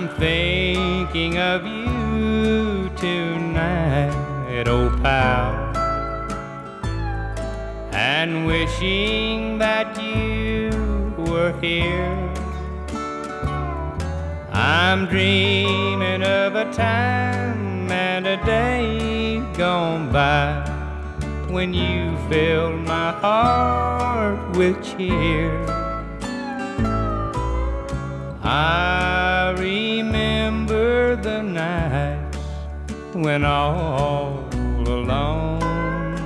I'm thinking of you tonight, old pal, and wishing that you were here. I'm dreaming of a time and a day gone by when you filled my heart with cheer. I remember the nights when all alone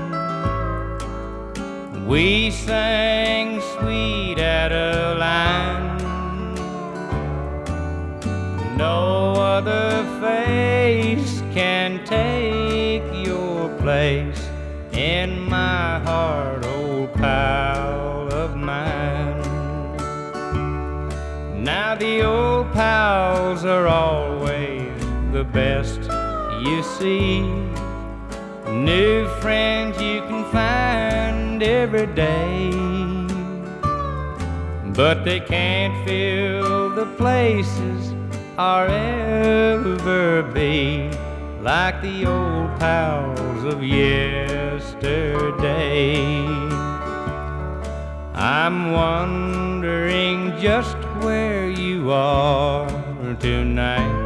we sang Sweet Adeline. No other face can take your place in my heart, old pal of mine. Now the old pals are always the best, you see. New friends you can find every day, but they can't fill the places or ever be like the old pals of yesterday. I'm wondering just where you are tonight,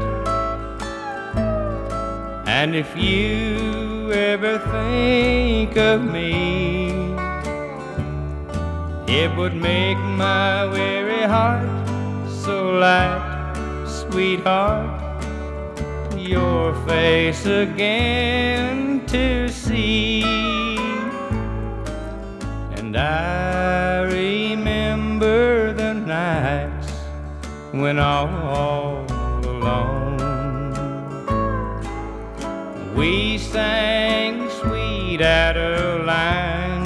and if you ever think of me, it would make my weary heart so light, sweetheart, your face again to see. And I remember the nights when all alone we sang Sweet Adeline.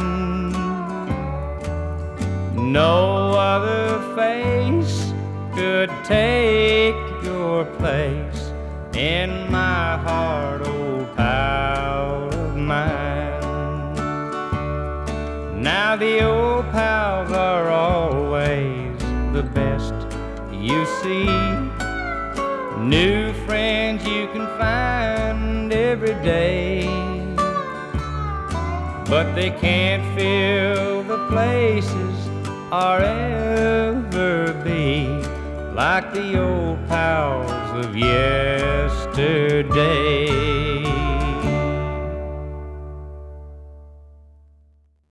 No other face could take your place in my heart, old pal of mine. Now the old pals are always the best, you see. New friends you can find every day, but they can't fill the places or ever be like the old pals of yesterday.